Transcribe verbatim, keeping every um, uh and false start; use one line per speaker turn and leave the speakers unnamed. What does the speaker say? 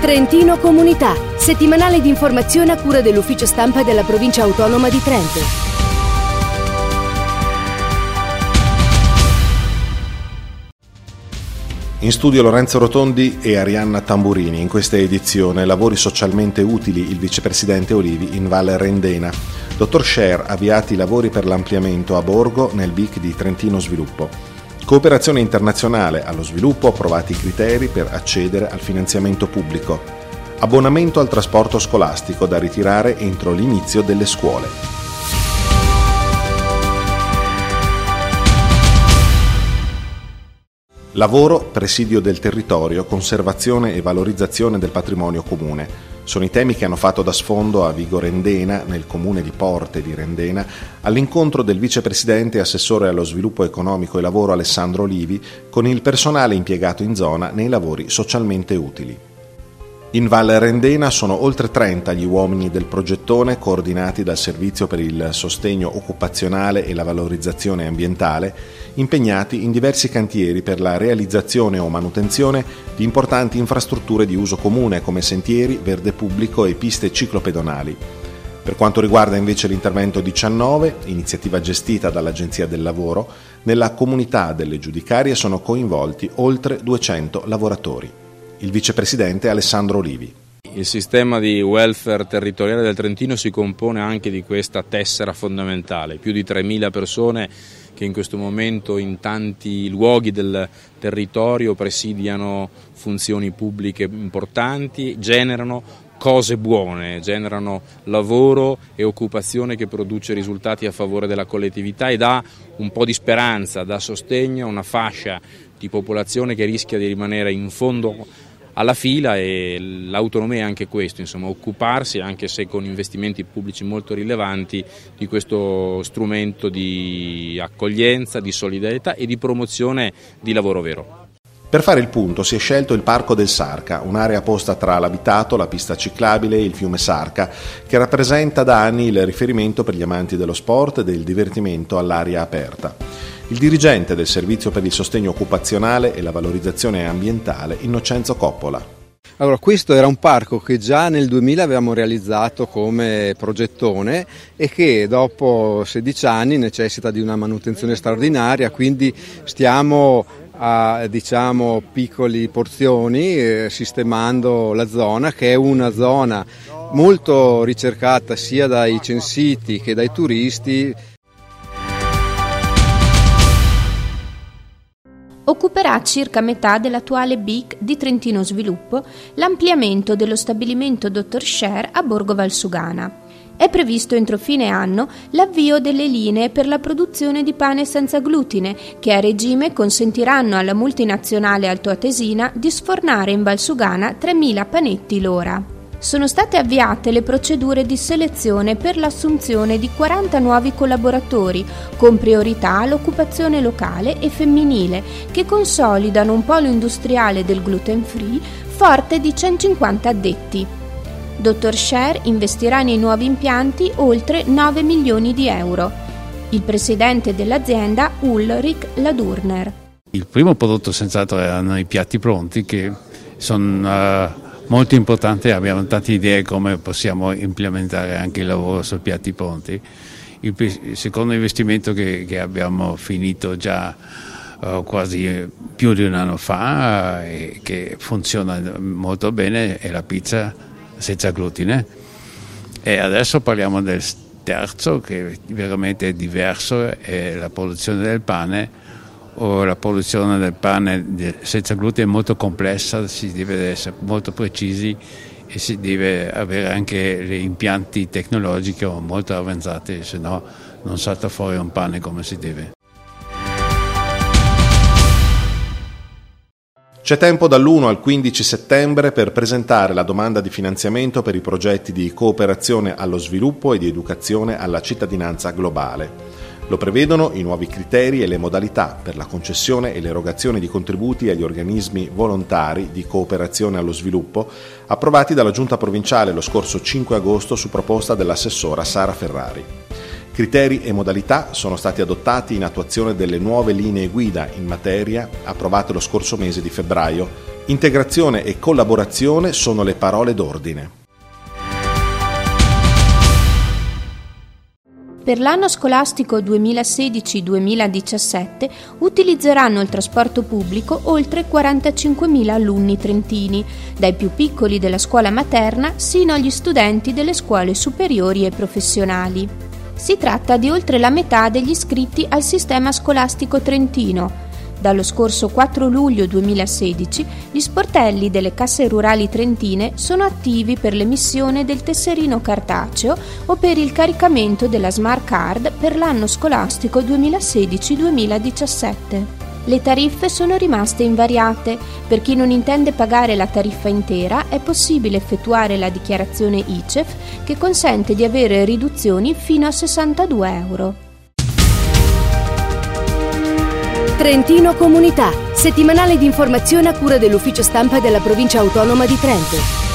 Trentino Comunità, settimanale di informazione a cura dell'ufficio stampa della provincia autonoma di Trento.
In studio Lorenzo Rotondi e Arianna Tamburini. In questa edizione lavori socialmente utili, il vicepresidente Olivi in Val Rendena. Dottor Scher, avviati i lavori per l'ampliamento a Borgo nel B I C di Trentino Sviluppo. Cooperazione internazionale allo sviluppo, approvati i criteri per accedere al finanziamento pubblico. Abbonamento al trasporto scolastico da ritirare entro l'inizio delle scuole. Lavoro, presidio del territorio, conservazione e valorizzazione del patrimonio comune. Sono i temi che hanno fatto da sfondo a Vigo Rendena, nel comune di Porte di Rendena, all'incontro del vicepresidente e assessore allo sviluppo economico e lavoro Alessandro Olivi con il personale impiegato in zona nei lavori socialmente utili. In Val Rendena sono oltre trenta gli uomini del progettone coordinati dal Servizio per il Sostegno Occupazionale e la Valorizzazione Ambientale, impegnati in diversi cantieri per la realizzazione o manutenzione di importanti infrastrutture di uso comune come sentieri, verde pubblico e piste ciclopedonali. Per quanto riguarda invece l'intervento diciannove, iniziativa gestita dall'Agenzia del Lavoro, nella comunità delle giudicarie sono coinvolti oltre duecento lavoratori. Il vicepresidente Alessandro Olivi.
Il sistema di welfare territoriale del Trentino si compone anche di questa tessera fondamentale, più di tremila persone che in questo momento in tanti luoghi del territorio presidiano funzioni pubbliche importanti, generano cose buone, generano lavoro e occupazione che produce risultati a favore della collettività e dà un po' di speranza, dà sostegno a una fascia di popolazione che rischia di rimanere in fondo alla fila, e l'autonomia è anche questo, insomma, occuparsi, anche se con investimenti pubblici molto rilevanti, di questo strumento di accoglienza, di solidarietà e di promozione di lavoro vero.
Per fare il punto si è scelto il Parco del Sarca, un'area posta tra l'abitato, la pista ciclabile e il fiume Sarca, che rappresenta da anni il riferimento per gli amanti dello sport e del divertimento all'aria aperta. Il dirigente del Servizio per il Sostegno Occupazionale e la Valorizzazione Ambientale, Innocenzo Coppola.
Allora, questo era un parco che già nel duemila avevamo realizzato come progettone e che dopo sedici anni necessita di una manutenzione straordinaria, quindi stiamo a diciamo piccoli porzioni eh, sistemando la zona, che è una zona molto ricercata sia dai censiti che dai turisti.
Occuperà circa metà dell'attuale B I C di Trentino Sviluppo l'ampliamento dello stabilimento dottor Scher a Borgo Valsugana. È previsto entro fine anno l'avvio delle linee per la produzione di pane senza glutine, che a regime consentiranno alla multinazionale altoatesina di sfornare in Valsugana tremila panetti l'ora. Sono state avviate le procedure di selezione per l'assunzione di quaranta nuovi collaboratori, con priorità all'occupazione locale e femminile, che consolidano un polo industriale del gluten free forte di centocinquanta addetti. dottor Scher investirà nei nuovi impianti oltre nove milioni di euro. Il presidente dell'azienda, Ulrich Ladurner.
Il primo prodotto senz'altro erano i piatti pronti, che sono uh, molto importanti. Abbiamo tante idee come possiamo implementare anche il lavoro sui piatti pronti. Il, il secondo investimento che, che abbiamo finito già uh, quasi più di un anno fa uh, e che funziona molto bene è la pizza senza glutine, e adesso parliamo del terzo, che veramente è diverso, è la produzione del pane. O la produzione del pane senza glutine è molto complessa, si deve essere molto precisi e si deve avere anche gli impianti tecnologici molto avanzati, se no non salta fuori un pane come si deve.
C'è tempo dall'primo al quindici settembre per presentare la domanda di finanziamento per i progetti di cooperazione allo sviluppo e di educazione alla cittadinanza globale. Lo prevedono i nuovi criteri e le modalità per la concessione e l'erogazione di contributi agli organismi volontari di cooperazione allo sviluppo, approvati dalla Giunta provinciale lo scorso cinque agosto su proposta dell'assessora Sara Ferrari. Criteri e modalità sono stati adottati in attuazione delle nuove linee guida in materia approvate lo scorso mese di febbraio Integrazione e collaborazione sono le parole d'ordine.
Per l'anno scolastico duemilasedici duemiladiciassette utilizzeranno il trasporto pubblico oltre quarantacinquemila alunni trentini, dai più piccoli della scuola materna sino agli studenti delle scuole superiori e professionali. Si tratta di oltre la metà degli iscritti al sistema scolastico trentino. Dallo scorso quattro luglio duemilasedici gli sportelli delle casse rurali trentine sono attivi per l'emissione del tesserino cartaceo o per il caricamento della Smart Card per l'anno scolastico duemilasedici duemiladiciassette. Le tariffe sono rimaste invariate. Per chi non intende pagare la tariffa intera è possibile effettuare la dichiarazione I C E F che consente di avere riduzioni fino a sessantadue euro.
Trentino Comunità, settimanale di informazione a cura dell'Ufficio Stampa della Provincia Autonoma di Trento.